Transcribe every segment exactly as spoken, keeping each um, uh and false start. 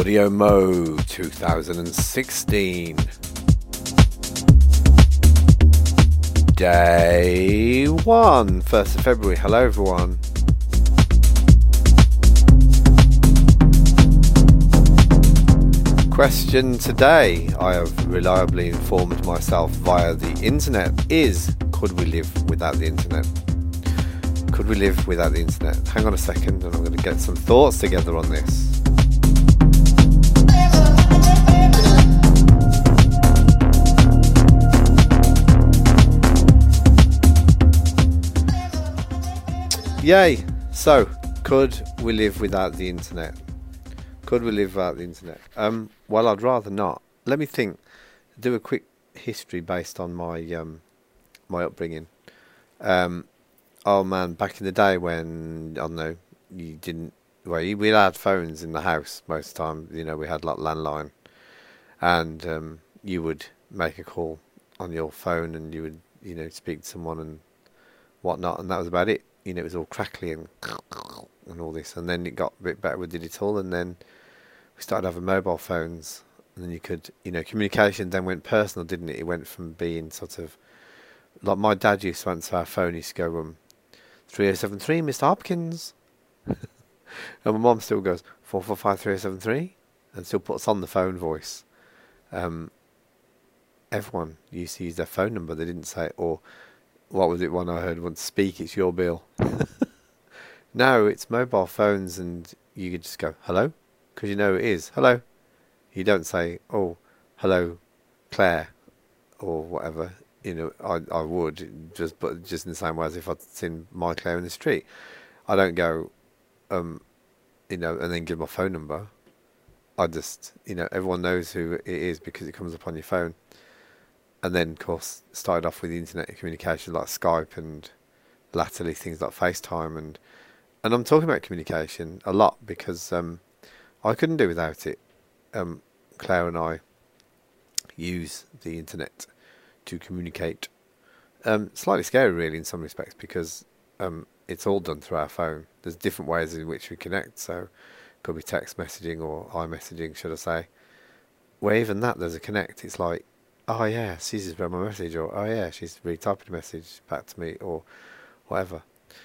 Audio Mo two thousand sixteen. Day one, first of February. Hello everyone. Question today, I have reliably informed myself via the internet, is could we live without the internet? Could we live without the internet? Hang on a second and I'm going to get some thoughts together on this. Yay! So, could we live without the internet? Could we live without the internet? Um, well, I'd rather not. Let me think. Do a quick history based on my um, my upbringing. Um, oh man, back in the day when, I don't know, you didn't, well, we had phones in the house most of the time. You know, we had like landline, and um, you would make a call on your phone, and you would, you know, speak to someone and whatnot, and that was about it. You know, it was all crackly and and all this, and then it got a bit better with digital, and then we started having mobile phones, and then you could, you know, communication then went personal, didn't it? It went from being sort of, like my dad used to answer our phone, he used to go, um, three oh seven three, Mister Hopkins. And my mum still goes, four four five three oh seven three, and still puts on the phone voice. Um, everyone used to use their phone number, they didn't say, or what was it one I heard once, speak, it's your bill. No, it's mobile phones, and you could just go, hello? Because you know it is, hello. You don't say, oh, hello, Claire, or whatever. You know, I I would, just but just in the same way as if I'd seen my Claire in the street. I don't go, um, you know, and then give my phone number. I just, you know, everyone knows who it is because it comes up on your phone. And then, of course, started off with the internet communication like Skype, and latterly things like FaceTime. And, and I'm talking about communication a lot because um, I couldn't do without it. Um, Claire and I use the internet to communicate. Um, slightly scary, really, in some respects, because um, it's all done through our phone. There's different ways in which we connect. So it could be text messaging or iMessaging, should I say. Where even that, there's a connect. It's like, oh yeah, she's just read my message, or oh yeah, she's retyped a message back to me, or whatever.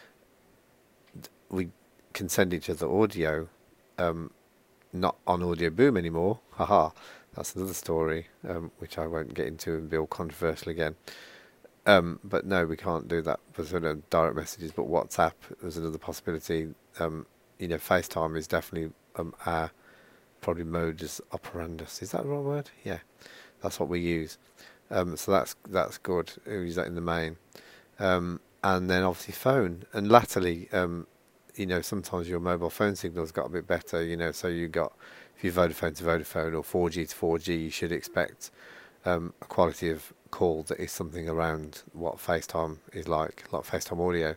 We can send each other audio, um, not on Audio Boom anymore. Haha, that's another story, um, which I won't get into and be all controversial again. Um, but no, we can't do that for sort of direct messages. But WhatsApp is another possibility. Um, you know, FaceTime is definitely um, our probably modus operandus. Is that the right word? Yeah. That's what we use, um, so that's that's good. We use that in the main, um, and then obviously phone. And latterly, um, you know, sometimes your mobile phone signal's got a bit better. You know, so you got, if you're Vodafone to Vodafone or four G to four G, you should expect um, a quality of call that is something around what FaceTime is like, like FaceTime audio.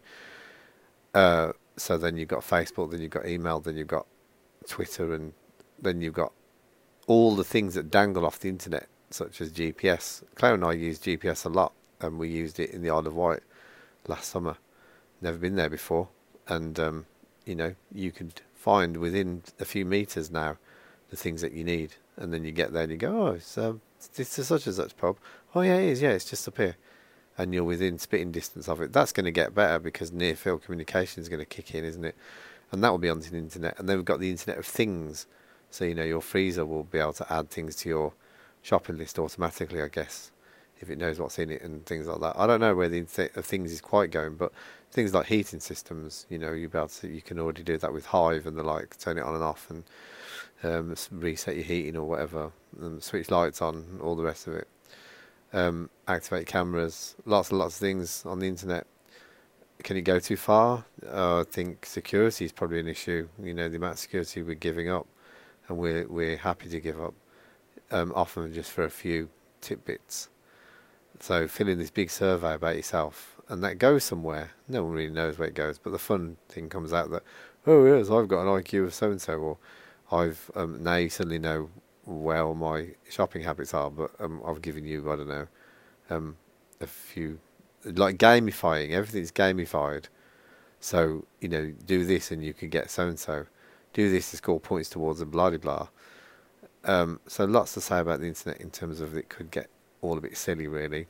Uh, so then you've got Facebook, then you've got email, then you've got Twitter, and then you've got all the things that dangle off the internet, such as G P S. Claire and I use G P S a lot, and we used it in the Isle of Wight last summer. Never been there before, and um, you know, you could find within a few meters now the things that you need, and then you get there and you go, oh, it's, um, it's a such and such pub. Oh yeah, it is. Yeah, it's just up here, and you're within spitting distance of it. That's going to get better because near field communication is going to kick in, isn't it? And that will be on the internet. And then we've got the Internet of Things. So you know, your freezer will be able to add things to your shopping list automatically, I guess, if it knows what's in it and things like that. I don't know where the Internet of Things is quite going, but things like heating systems, you know, you be able to, you can already do that with Hive and the like, turn it on and off, and um, reset your heating or whatever, and switch lights on, all the rest of it. Um, activate cameras, lots and lots of things on the internet. Can it go too far? Uh, I think security is probably an issue. You know, the amount of security we're giving up, and we're we're happy to give up. Um, often just for a few tidbits. So fill in this big survey about yourself, and that goes somewhere. No one really knows where it goes, but the fun thing comes out that, oh yes, I've got an I Q of so and so, or I've um, now you suddenly know where all my shopping habits are. But um, I've given you, I don't know, um, a few, like gamifying. Everything's gamified. So you know, do this and you can get so and so. Do this to score points towards, and blah blah blah. Um, so lots to say about the internet in terms of it could get all a bit silly, really.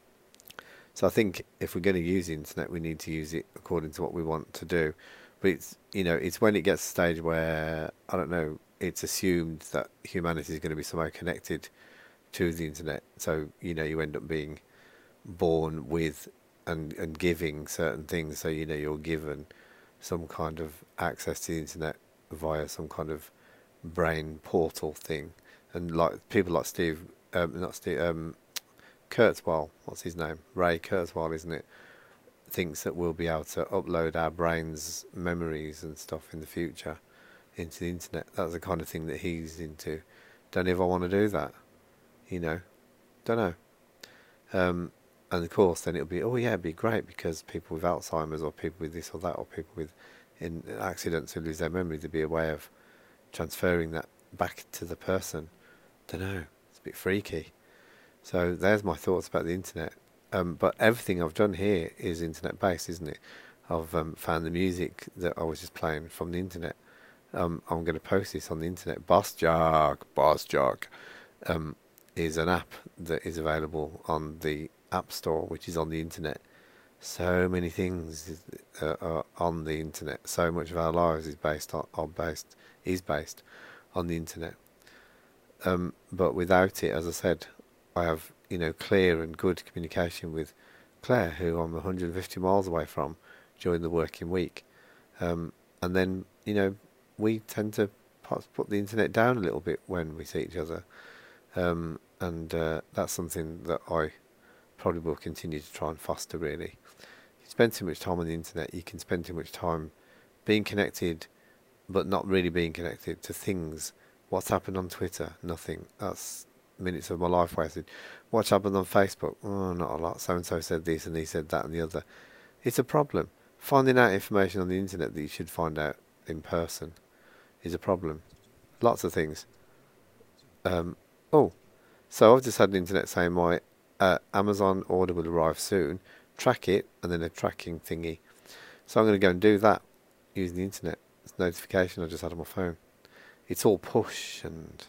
So I think if we're going to use the internet, we need to use it according to what we want to do. But it's, you know, it's when it gets to the stage where, I don't know, it's assumed that humanity is going to be somehow connected to the internet. So, you know, you end up being born with and, and giving certain things. So, you know, you're given some kind of access to the internet via some kind of brain portal thing. And like people like Steve, um, not Steve, um, Kurzweil, what's his name? Ray Kurzweil, isn't it? Thinks that we'll be able to upload our brains' memories and stuff in the future into the internet. That's the kind of thing that he's into. Don't ever want to do that, you know. Don't know. Um, and of course, then it'll be, oh yeah, it'd be great because people with Alzheimer's or people with this or that or people with in accidents who lose their memory, there'd be a way of transferring that back to the person. Don't know. It's a bit freaky. So there's my thoughts about the internet. Um, but everything I've done here is internet based, isn't it? I've um, found the music that I was just playing from the internet. Um, I'm going to post this on the internet. Boss Jock, Boss Jock, um, is an app that is available on the App Store, which is on the internet. So many things uh, are on the internet. So much of our lives is based on, are based is based on the internet. Um, but without it, as I said, I have, you know, clear and good communication with Claire, who I'm one hundred fifty miles away from during the working week. Um, and then, you know, we tend to put the internet down a little bit when we see each other. Um, and uh, that's something that I probably will continue to try and foster, really. If you spend too much time on the internet, you can spend too much time being connected, but not really being connected to things. What's happened on Twitter? Nothing. That's minutes of my life wasted. What's happened on Facebook? Oh, not a lot. So-and-so said this and he said that and the other. It's a problem. Finding out information on the internet that you should find out in person is a problem. Lots of things. Um, oh, so I've just had the internet saying my uh, Amazon order will arrive soon. Track it, and then a tracking thingy. So I'm going to go and do that using the internet. It's a notification I just had on my phone. It's all push and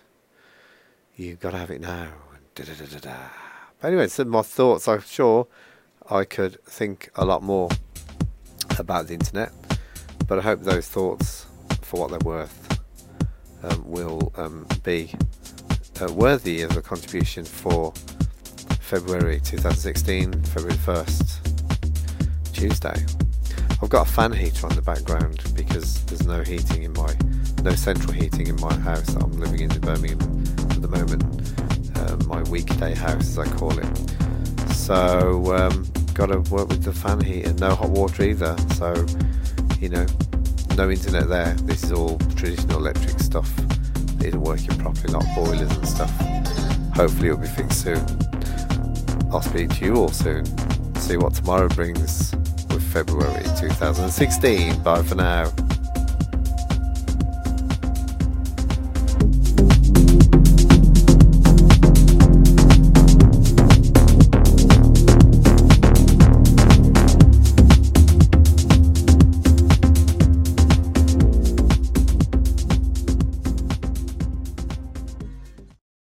you've got to have it now. Da, da, da, da, da. But anyway, so my thoughts. I'm sure I could think a lot more about the internet, but I hope those thoughts, for what they're worth, um, will um, be uh, worthy of a contribution for February twenty sixteen, February first, Tuesday. I've got a fan heater on the background because there's no heating in my, no central heating in my house. I'm living in Birmingham at the moment, uh, my weekday house as I call it. So, um, got to work with the fan heater. No hot water either. So, you know, no internet there. This is all traditional electric stuff. It isn't working properly, like boilers and stuff. Hopefully it'll be fixed soon. I'll speak to you all soon. See what tomorrow brings with February twenty sixteen. Bye for now.